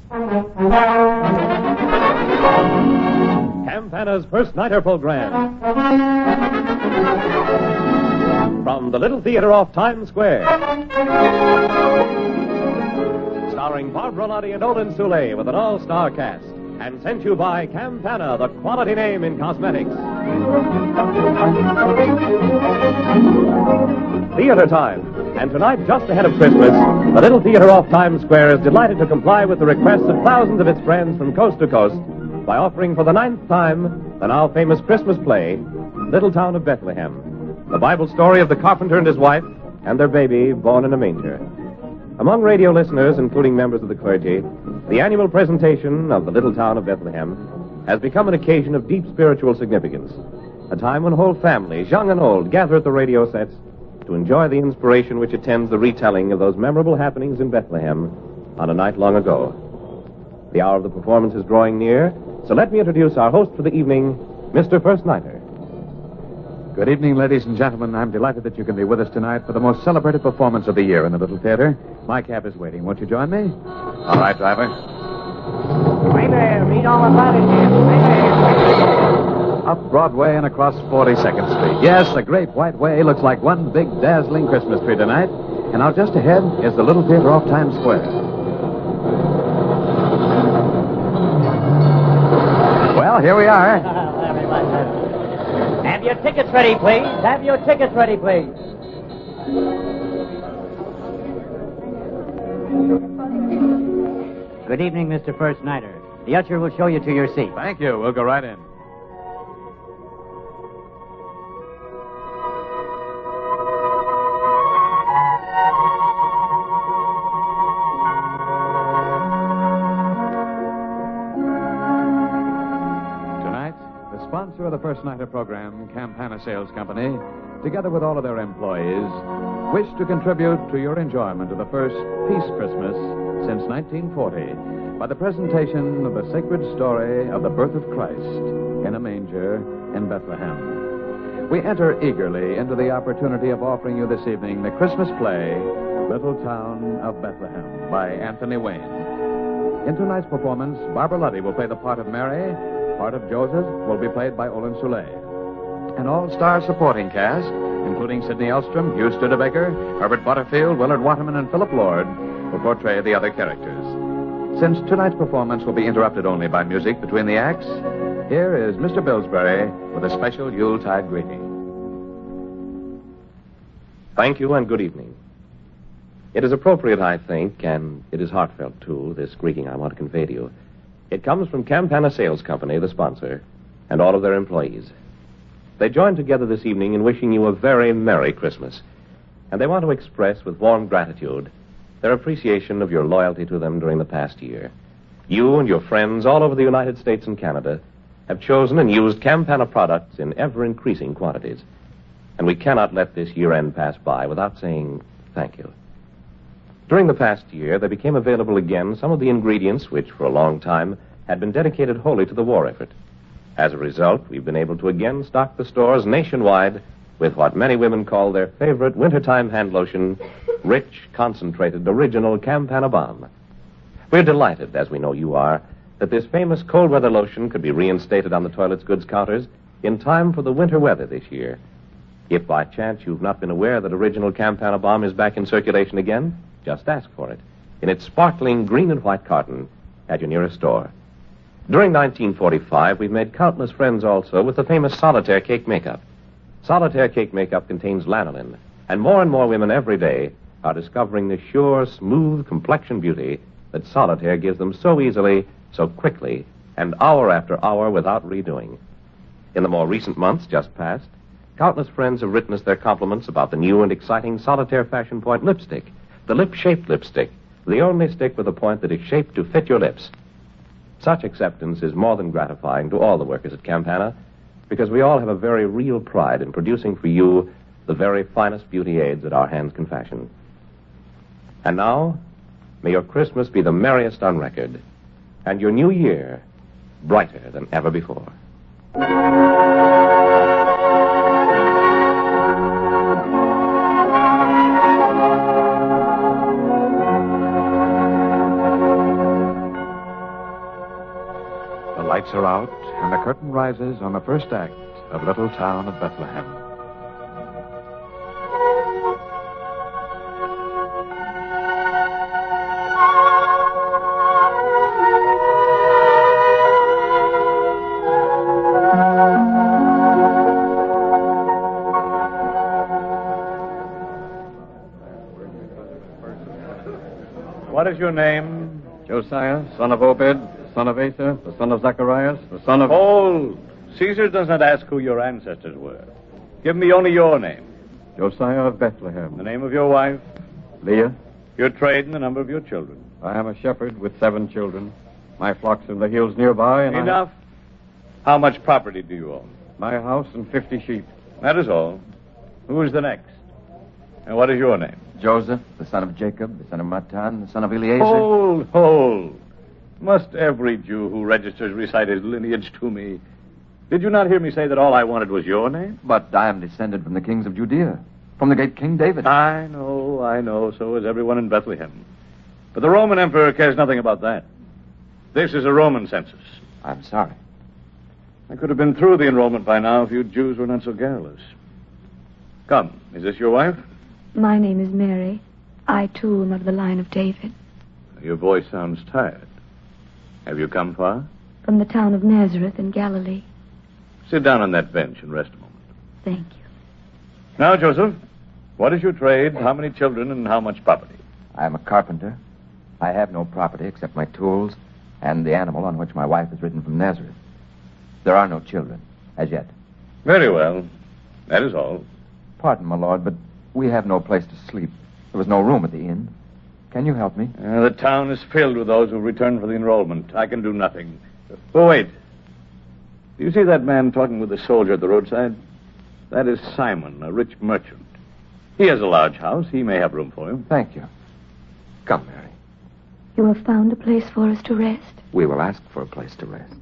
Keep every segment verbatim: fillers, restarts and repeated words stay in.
Campana's First Nighter program. From the Little Theater off Times Square. Starring Barbara Lottie and Olin Soule with an all-star cast. And sent you by Campana, the quality name in cosmetics. Theater time. And tonight, just ahead of Christmas, the Little Theater off Times Square is delighted to comply with the requests of thousands of its friends from coast to coast by offering for the ninth time the now famous Christmas play, Little Town of Bethlehem, the Bible story of the carpenter and his wife and their baby born in a manger. Among radio listeners, including members of the clergy, the annual presentation of the Little Town of Bethlehem has become an occasion of deep spiritual significance, a time when whole families, young and old, gather at the radio sets to enjoy the inspiration which attends the retelling of those memorable happenings in Bethlehem on a night long ago. The hour of the performance is drawing near, so let me introduce our host for the evening, Mister First Nighter. Good evening, ladies and gentlemen. I'm delighted that you can be with us tonight for the most celebrated performance of the year in the Little Theater. My cab is waiting. Won't you join me? All right, driver. Right there. Meet all about it here. Right there. Up Broadway and across forty-second Street. Yes, the Great White Way looks like one big, dazzling Christmas tree tonight. And out just ahead is the Little Theater off Times Square. Well, here we are. Have your tickets ready, please. Have your tickets ready, please. Good evening, Mister First Nighter. The usher will show you to your seat. Thank you. We'll go right in. Sponsor of the First Nighter program, Campana Sales Company, together with all of their employees, wish to contribute to your enjoyment of the first Peace Christmas since nineteen forty by the presentation of the sacred story of the birth of Christ in a manger in Bethlehem. We enter eagerly into the opportunity of offering you this evening the Christmas play, Little Town of Bethlehem, by Anthony Wayne. In tonight's performance, Barbara Luddy will play the part of Mary. Part of Joseph will be played by Olin Soule. An all-star supporting cast, including Sidney Elstrom, Hugh Studebaker, Herbert Butterfield, Willard Waterman, and Philip Lord, will portray the other characters. Since tonight's performance will be interrupted only by music between the acts, here is Mister Billsbury with a special Yuletide greeting. Thank you and good evening. It is appropriate, I think, and it is heartfelt, too, this greeting I want to convey to you. It comes from Campana Sales Company, the sponsor, and all of their employees. They join together this evening in wishing you a very Merry Christmas, and they want to express with warm gratitude their appreciation of your loyalty to them during the past year. You and your friends all over the United States and Canada have chosen and used Campana products in ever-increasing quantities, and we cannot let this year-end pass by without saying thank you. During the past year, there became available again some of the ingredients which, for a long time, had been dedicated wholly to the war effort. As a result, we've been able to again stock the stores nationwide with what many women call their favorite wintertime hand lotion, rich, concentrated, original Campana Balm. We're delighted, as we know you are, that this famous cold weather lotion could be reinstated on the toilet's goods counters in time for the winter weather this year. If by chance you've not been aware that original Campana Balm is back in circulation again, just ask for it in its sparkling green and white carton at your nearest store. During nineteen forty-five, we've made countless friends also with the famous Solitaire Cake Makeup. Solitaire Cake Makeup contains lanolin, and more and more women every day are discovering the sure, smooth complexion beauty that Solitaire gives them so easily, so quickly, and hour after hour without redoing. In the more recent months just past, countless friends have written us their compliments about the new and exciting Solitaire Fashion Point lipstick, the lip-shaped lipstick, the only stick with a point that is shaped to fit your lips. Such acceptance is more than gratifying to all the workers at Campana, because we all have a very real pride in producing for you the very finest beauty aids that our hands can fashion. And now, may your Christmas be the merriest on record, and your new year brighter than ever before. lights are out, and the curtain rises on the first act of Little Town of Bethlehem. What is your name? Josiah, son of Obed, son of Asa, the son of Zacharias, the son of... Hold. Caesar does not ask who your ancestors were. Give me only your name. Josiah of Bethlehem. The name of your wife, Leah. your trade, and the number of your children. I am a shepherd with seven children. My flock's in the hills nearby, and Enough. How much property do you own? I... My house and fifty sheep. That is all. Who is the next? And what is your name? Joseph, the son of Jacob, the son of Matan, the son of Eliezer. Hold, hold. Must every Jew who registers recite his lineage to me? Did you not hear me say that all I wanted was your name? But I am descended from the kings of Judea, from the great King David. I know, I know. So is everyone in Bethlehem. But the Roman emperor cares nothing about that. This is a Roman census. I'm sorry. I could have been through the enrollment by now if you Jews were not so garrulous. Come, is this your wife? My name is Mary. I, too, am of the line of David. Your voice sounds tired. Have you come far? From the town of Nazareth in Galilee. Sit down on that bench and rest a moment. Thank you. Now, Joseph, what is your trade, how many children, and how much property? I am a carpenter. I have no property except my tools and the animal on which my wife is ridden from Nazareth. There are no children, as yet. Very well. That is all. Pardon, my lord, but we have no place to sleep. There was no room at the inn. Can you help me? Uh, the town is filled with those who return for the enrollment. I can do nothing. Oh, wait. Do you see that man talking with the soldier at the roadside? That is Simon, a rich merchant. He has a large house. He may have room for you. Thank you. Come, Mary. You have found a place for us to rest? We will ask for a place to rest.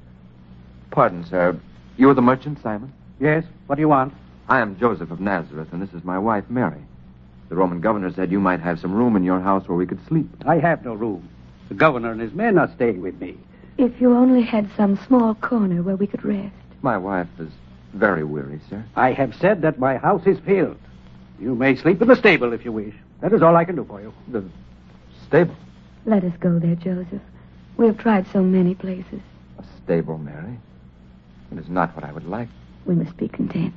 Pardon, sir. You are the merchant, Simon? Yes? What do you want? I am Joseph of Nazareth, and this is my wife, Mary. The Roman governor said you might have some room in your house where we could sleep. I have no room. The governor and his men are staying with me. If you only had some small corner where we could rest. My wife is very weary, sir. I have said that my house is filled. You may sleep in the stable if you wish. That is all I can do for you. The stable? Let us go there, Joseph. We have tried so many places. A stable, Mary? It is not what I would like. We must be content.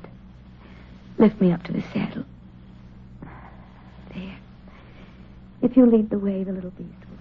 Lift me up to the saddle. There. If you lead the way, the little beast will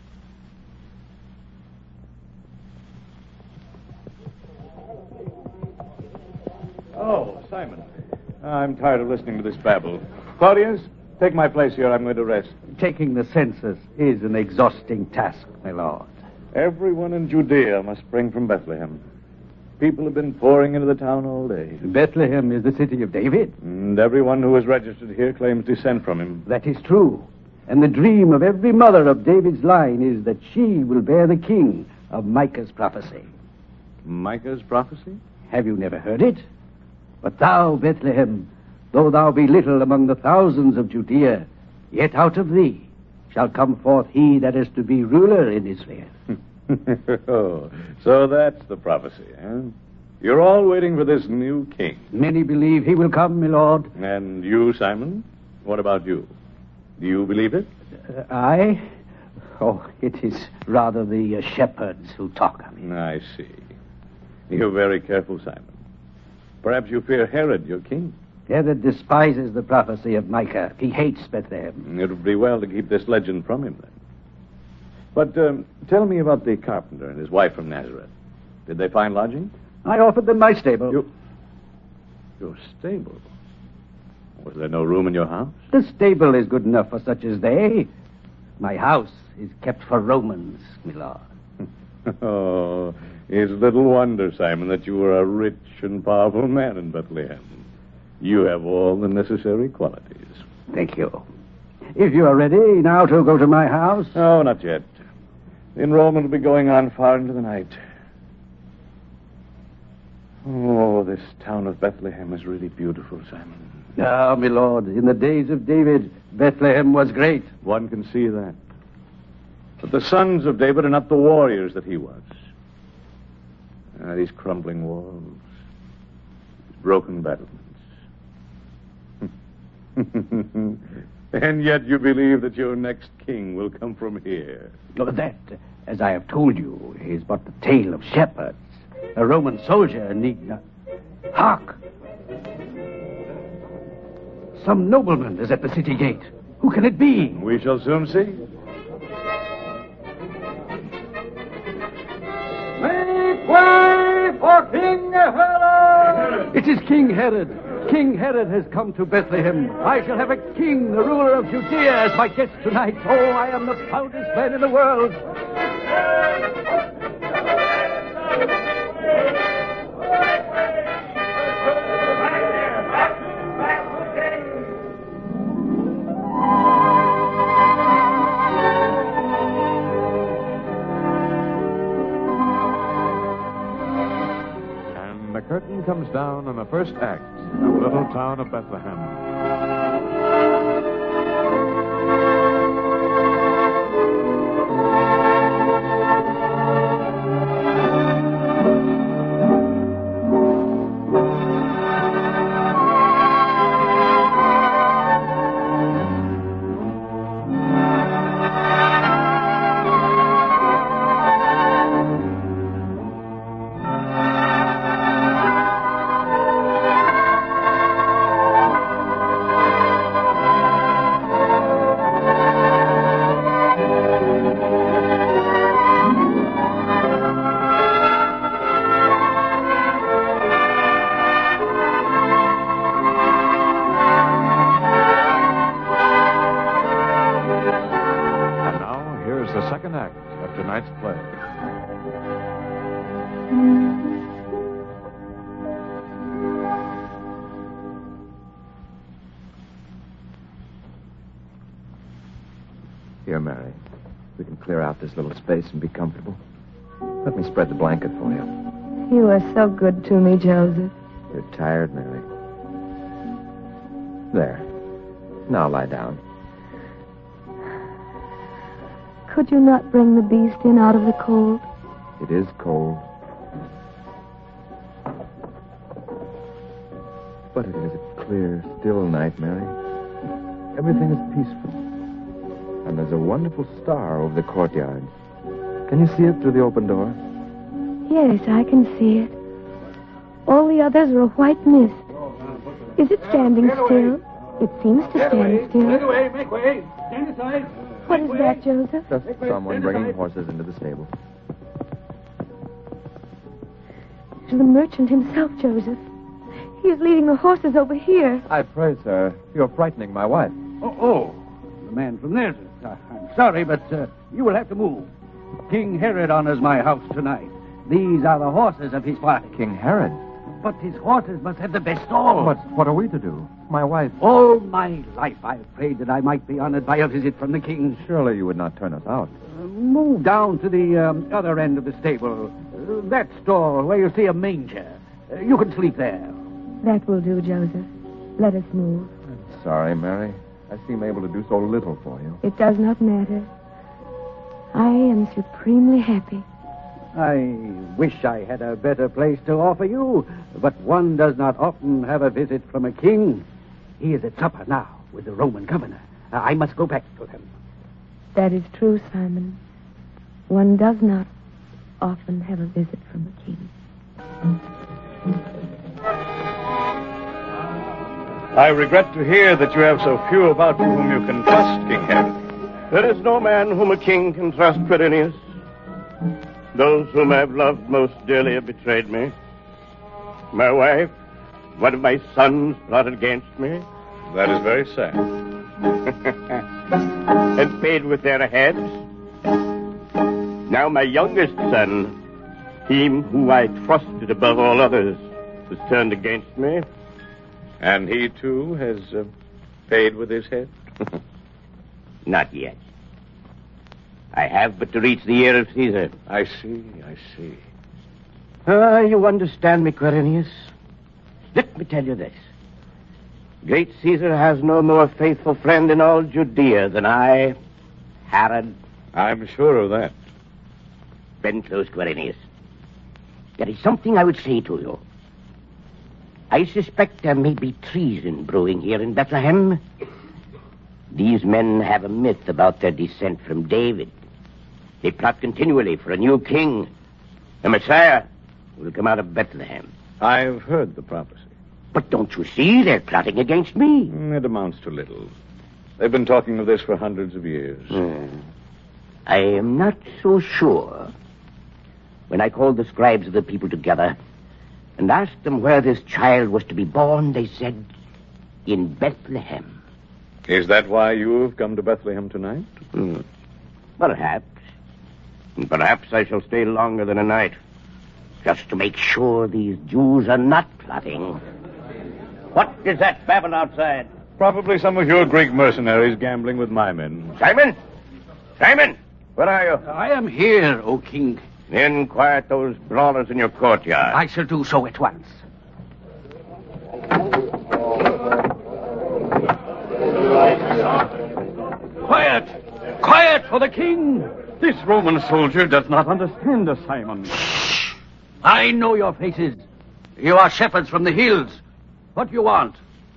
Oh, Simon. I'm tired of listening to this babble. Claudius, take my place here. I'm going to rest. Taking the census is an exhausting task, my lord. Everyone in Judea must spring from Bethlehem. People have been pouring into the town all day. Bethlehem is the city of David. And everyone who is registered here claims descent from him. That is true. And the dream of every mother of David's line is that she will bear the king of Micah's prophecy. Micah's prophecy? Have you never heard it? But thou, Bethlehem, though thou be little among the thousands of Judea, yet out of thee shall come forth he that is to be ruler in Israel. Oh, so that's the prophecy, huh? You're all waiting for this new king. Many believe he will come, my lord. And you, Simon? What about you? Do you believe it? Uh, I? Oh, it is rather the uh, shepherds who talk of it. I see. You're very careful, Simon. Perhaps you fear Herod, your king. Herod despises the prophecy of Micah. He hates Bethlehem. It would be well to keep this legend from him, then. But um, tell me about the carpenter and his wife from Nazareth. Did they find lodging? I offered them my stable. You... Your stable? Was there no room in your house? The stable is good enough for such as they. My house is kept for Romans, my lord. Oh, it's little wonder, Simon, that you are a rich and powerful man in Bethlehem. You have all the necessary qualities. Thank you. If you are ready now to go to my house... Oh, not yet. The enrollment will be going on far into the night. Oh, this town of Bethlehem is really beautiful, Simon. Ah, my lord, in the days of David, Bethlehem was great. One can see that. But the sons of David are not the warriors that he was. Ah, these crumbling walls, these broken battlements. And yet you believe that your next king will come from here. No, that, as I have told you, is but the tale of shepherds. A Roman soldier need not... Hark! Some nobleman is at the city gate. Who can it be? We shall soon see. Make way for King Herod! It is King Herod. King Herod has come to Bethlehem. I shall have a king, the ruler of Judea, as my guest tonight. Oh, I am the proudest man in the world. The curtain comes down on the first act of the little town of Bethlehem. Tonight's play. Here, Mary. We can clear out this little space and be comfortable. Let me spread the blanket for you. You are so good to me, Joseph. You're tired, Mary. There. Now lie down. Could you not bring the beast in out of the cold? It is cold. But it is a clear, still night, Mary. Everything is peaceful. And there's a wonderful star over the courtyard. Can you see it through the open door? Yes, I can see it. All the others are a white mist. Is it standing still? It seems to stand still. Make way, make way. Stand aside. What is that, Joseph? Just someone bringing horses into the stable. It's the merchant himself, Joseph. He is leading the horses over here. I pray, sir, you're frightening my wife. Oh, oh. The man from Nazareth. Uh, I'm sorry, but uh, you will have to move. King Herod honors my house tonight. These are the horses of his party. King Herod? But his horses must have the best stall. But what are we to do? My wife... All my life I've prayed that I might be honored by a visit from the king. Surely you would not turn us out. Uh, move down to the um, other end of the stable. Uh, that stall where you see a manger. Uh, you can sleep there. That will do, Joseph. Let us move. I'm sorry, Mary. I seem able to do so little for you. It does not matter. I am supremely happy. I wish I had a better place to offer you, but one does not often have a visit from a king. He is at supper now with the Roman governor. Uh, I must go back to him. That is true, Simon. One does not often have a visit from a king. I regret to hear that you have so few about you whom you can trust, King Herod. There is no man whom a king can trust, Quirinius. Those whom I have loved most dearly have betrayed me. My wife, one of my sons plotted against me. That is very sad. And paid with their heads. Now my youngest son, him who I trusted above all others, has turned against me. And he, too, has uh, paid with his head? Not yet. I have but to reach the ear of Caesar. I see, I see. Ah, you understand me, Quirinius. Let me tell you this. Great Caesar has no more faithful friend in all Judea than I, Herod. I'm sure of that. Bend close, Quirinius. there is something I would say to you. I suspect there may be treason brewing here in Bethlehem. These men have a myth about their descent from David. They plot continually for a new king, a Messiah who will come out of Bethlehem. I've heard the prophecy. But don't you see, they're plotting against me. Mm, It amounts to little. They've been talking of this for hundreds of years. Hmm. I am not so sure. When I called the scribes of the people together and asked them where this child was to be born, they said, in Bethlehem. Is that why you have come to Bethlehem tonight? Hmm. Perhaps. And perhaps I shall stay longer than a night, just to make sure these Jews are not plotting. What is that babble outside? Probably some of your Greek mercenaries gambling with my men. Simon? Simon, where are you? I am here, O king. Then quiet those brawlers in your courtyard. I shall do so at once. Quiet! Quiet for the king! This Roman soldier does not understand us, Simon. I know your faces. You are shepherds from the hills. What do you want?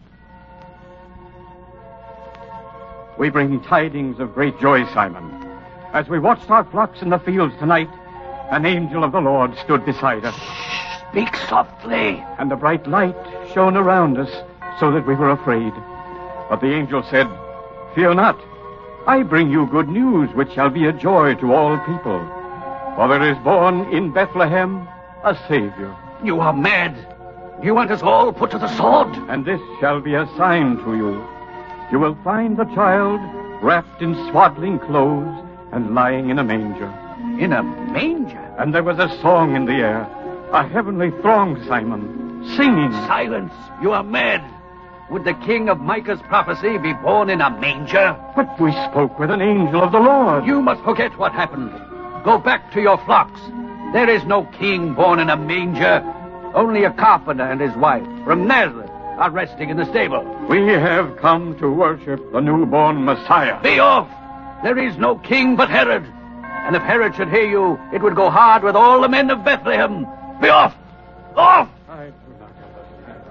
We bring tidings of great joy, Simon. As we watched our flocks in the fields tonight, an angel of the Lord stood beside us. Speak softly. And a bright light shone around us so that we were afraid. But the angel said, "Fear not. I bring you good news, which shall be a joy to all people. For there is born in Bethlehem a Savior. You are mad. You want us all put to the sword? And this shall be a sign to you. You will find the child wrapped in swaddling clothes and lying in a manger." In a manger? And there was a song in the air, a heavenly throng, Simon, singing. Silence! You are mad. Would the king of Micah's prophecy be born in a manger? But we spoke with an angel of the Lord. You must forget what happened. Go back to your flocks. There is no king born in a manger. Only a carpenter and his wife from Nazareth are resting in the stable. We have come to worship the newborn Messiah. Be off! There is no king but Herod. And if Herod should hear you, it would go hard with all the men of Bethlehem. Be off! Off! I do not understand.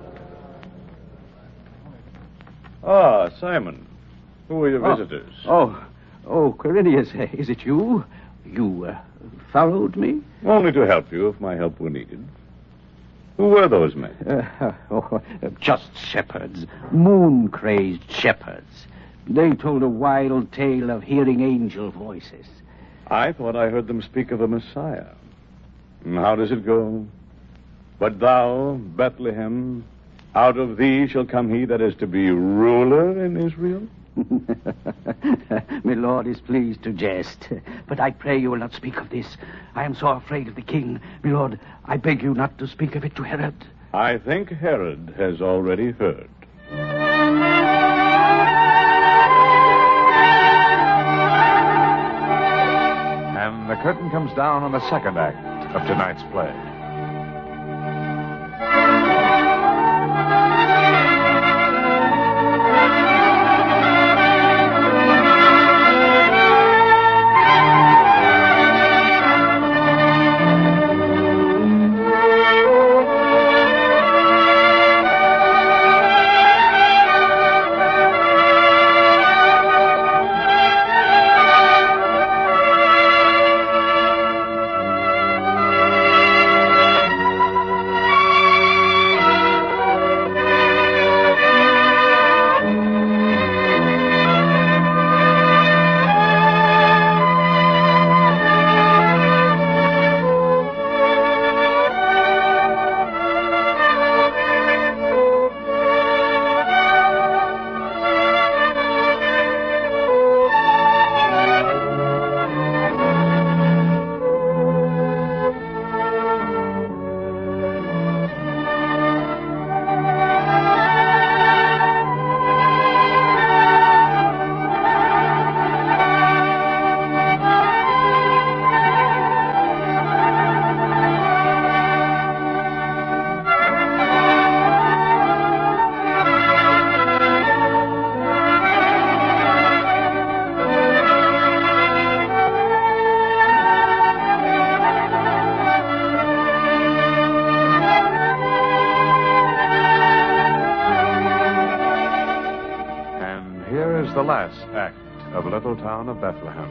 Ah, Simon. Who are your Oh. visitors? Oh, oh, Quirinius, is it you? You uh, followed me? Only to help you if my help were needed. Who were those men? Uh, oh, just shepherds, moon-crazed shepherds. They told a wild tale of hearing angel voices. I thought I heard them speak of a Messiah. And how does it go? But thou, Bethlehem, out of thee shall come he that is to be ruler in Israel? My lord is pleased to jest, but I pray you will not speak of this. I am so afraid of the king. My lord, I beg you not to speak of it to Herod. I think Herod has already heard. And the curtain comes down on the second act of tonight's play. of little town of Bethlehem.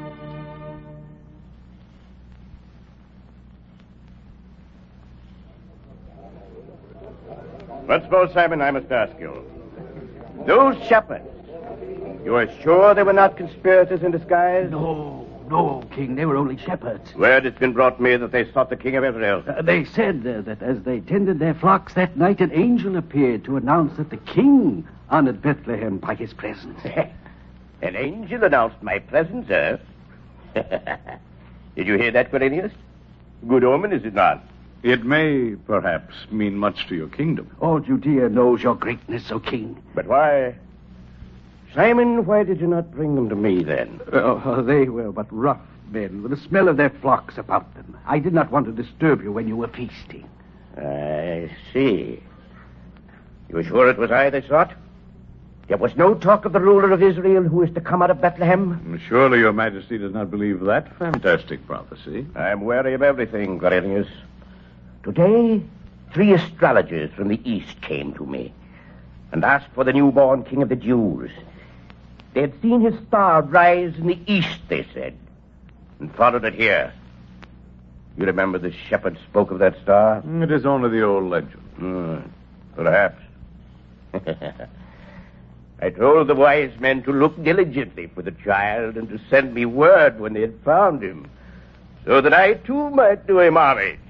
Once more, Simon, I must ask you. Those shepherds, you are sure they were not conspirators in disguise? No, no, King. They were only shepherds. Word has been brought me that they sought the king of Israel. Uh, they said uh, that as they tended their flocks that night, an angel appeared to announce that the king honored Bethlehem by his presence. An angel announced my presence, sir. Did you hear that, Quirinius? Good omen, is it not? It may, perhaps, mean much to your kingdom. All Judea knows your greatness, O king. But why? Simon, why did you not bring them to me, then? Uh, they were but rough men with the smell of their flocks about them. I did not want to disturb you when you were feasting. I see. You are sure it was I they sought? There was no talk of the ruler of Israel who is to come out of Bethlehem? Surely your majesty does not believe that fantastic prophecy. I am wary of everything, Quirinius. Today, three astrologers from the east came to me and asked for the newborn king of the Jews. They had seen his star rise in the east, they said, and followed it here. You remember the shepherd spoke of that star? It is only the old legend. Hmm, perhaps. I told the wise men to look diligently for the child and to send me word when they had found him, so that I too might do him homage.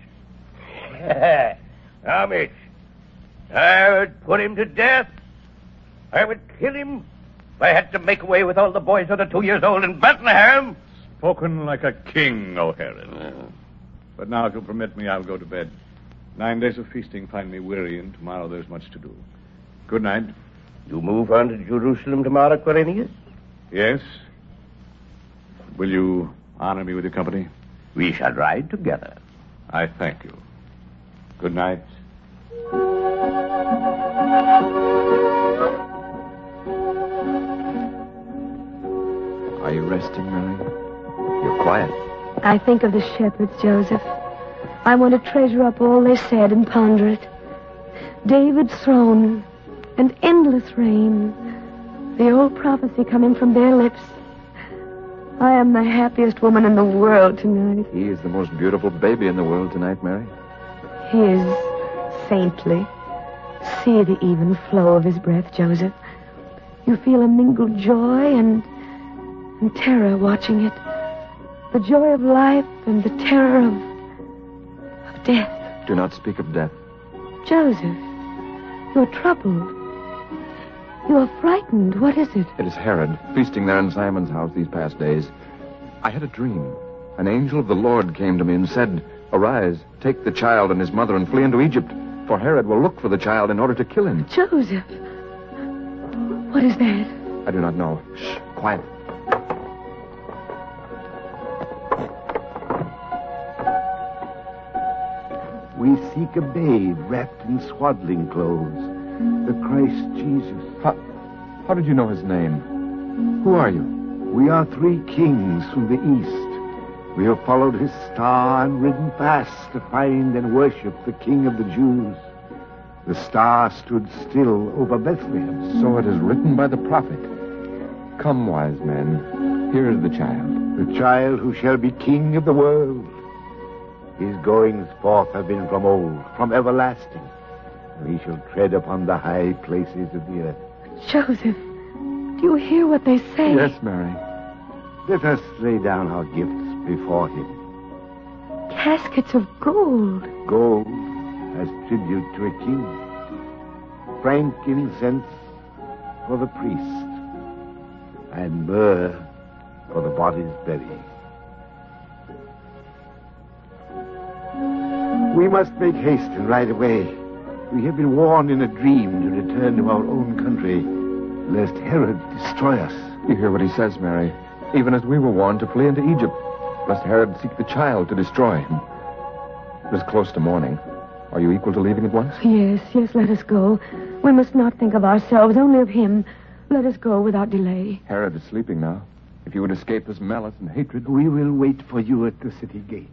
Homage. I would put him to death. I would kill him if I had to make away with all the boys under two years old in Bethlehem. Spoken like a king, O Herod. Uh. But now, if you'll permit me, I'll go to bed. Nine days of feasting find me weary, and tomorrow there's much to do. Good night. You move on to Jerusalem tomorrow, Quirinius? Yes. Will you honor me with your company? We shall ride together. I thank you. Good night. Are you resting, Mary? You're quiet. I think of the shepherds, Joseph. I want to treasure up all they said and ponder it. David's throne and endless reign. The old prophecy coming from their lips. I am the happiest woman in the world tonight. He is the most beautiful baby in the world tonight, Mary. He is saintly. See the even flow of his breath, Joseph. You feel a mingled joy and, and terror watching it. The joy of life and the terror of, of death. Do not speak of death. Joseph, you're troubled. You are frightened. What is it? It is Herod, feasting there in Simon's house these past days. I had a dream. An angel of the Lord came to me and said, "Arise, take the child and his mother and flee into Egypt, for Herod will look for the child in order to kill him." Joseph, what is that? I do not know. Shh, quiet. We seek a babe wrapped in swaddling clothes, the Christ Jesus. How, how did you know his name? Who are you? We are three kings from the east. We have followed his star and ridden fast to find and worship the King of the Jews. The star stood still over Bethlehem. So it is written by the prophet. Come, wise men, here is the child. The child who shall be king of the world. His goings forth have been from old, from everlasting. And he shall tread upon the high places of the earth. Joseph, do you hear what they say? Yes, Mary. Let us lay down our gifts before him. Caskets of gold. Gold as tribute to a king. Frankincense for the priest. And myrrh for the body's burying. We must make haste and ride away. We have been warned in a dream to return to our own country, lest Herod destroy us. You hear what he says, Mary. Even as we were warned to flee into Egypt, lest Herod seek the child to destroy him. It is close to morning. Are you equal to leaving at once? Yes, yes, let us go. We must not think of ourselves, only of him. Let us go without delay. Herod is sleeping now. If you would escape this malice and hatred... We will wait for you at the city gate.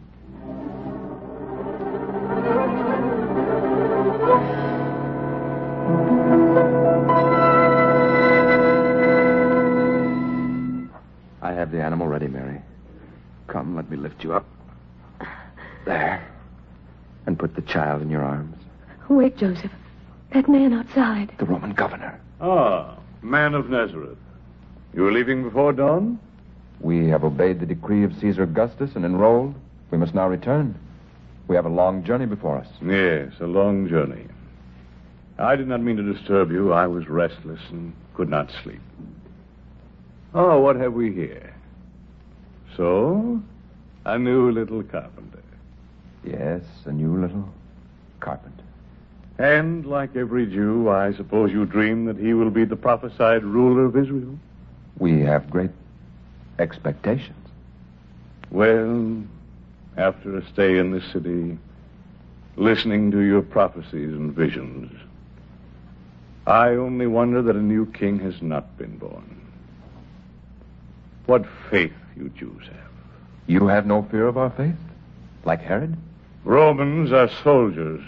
have the animal ready, Mary. Come, let me lift you up. There. And put the child in your arms. Wait, Joseph. That man outside. The Roman governor. Ah, man of Nazareth. You were leaving before dawn? We have obeyed the decree of Caesar Augustus and enrolled. We must now return. We have a long journey before us. Yes, a long journey. I did not mean to disturb you. I was restless and could not sleep. Oh, what have we here? So, a new little carpenter. Yes, a new little carpenter. And, like every Jew, I suppose you dream that he will be the prophesied ruler of Israel? We have great expectations. Well, after a stay in the city, listening to your prophecies and visions, I only wonder that a new king has not been born. What faith you Jews have. You have no fear of our faith? Like Herod? Romans are soldiers.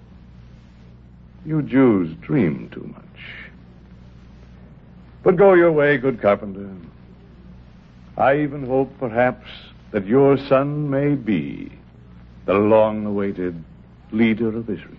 You Jews dream too much. But go your way, good carpenter. I even hope, perhaps, that your son may be the long-awaited leader of Israel.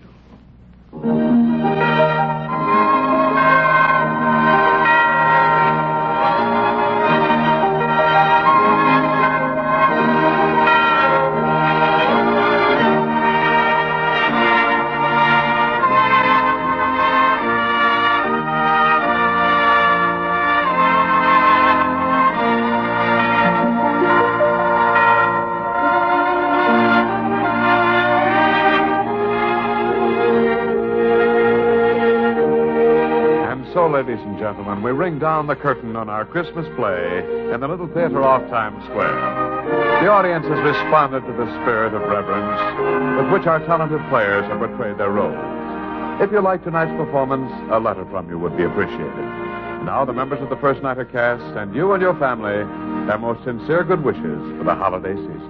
Ladies and gentlemen, we ring down the curtain on our Christmas play in the little theater off Times Square. The audience has responded to the spirit of reverence with which our talented players have portrayed their roles. If you like tonight's performance, a letter from you would be appreciated. Now, the members of the First Nighter cast and you and your family, their most sincere good wishes for the holiday season.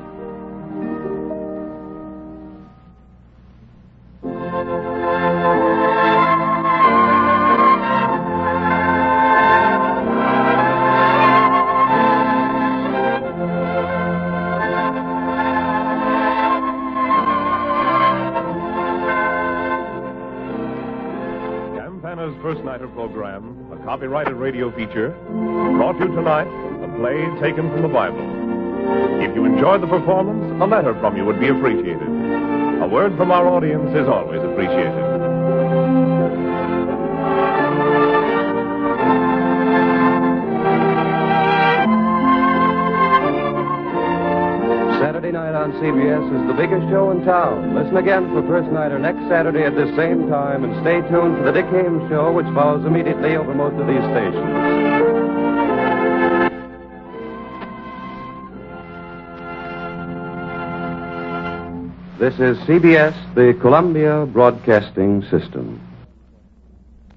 First Nighter program, a copyrighted radio feature, brought you tonight, a play taken from the Bible. If you enjoyed the performance, a letter from you would be appreciated. A word from our audience is always appreciated. Saturday night on C B S is the biggest show in town. Listen again for First Nighter next Saturday at this same time, and stay tuned for the Dick Haymes Show, which follows immediately over most of these stations. This is C B S, the Columbia Broadcasting System.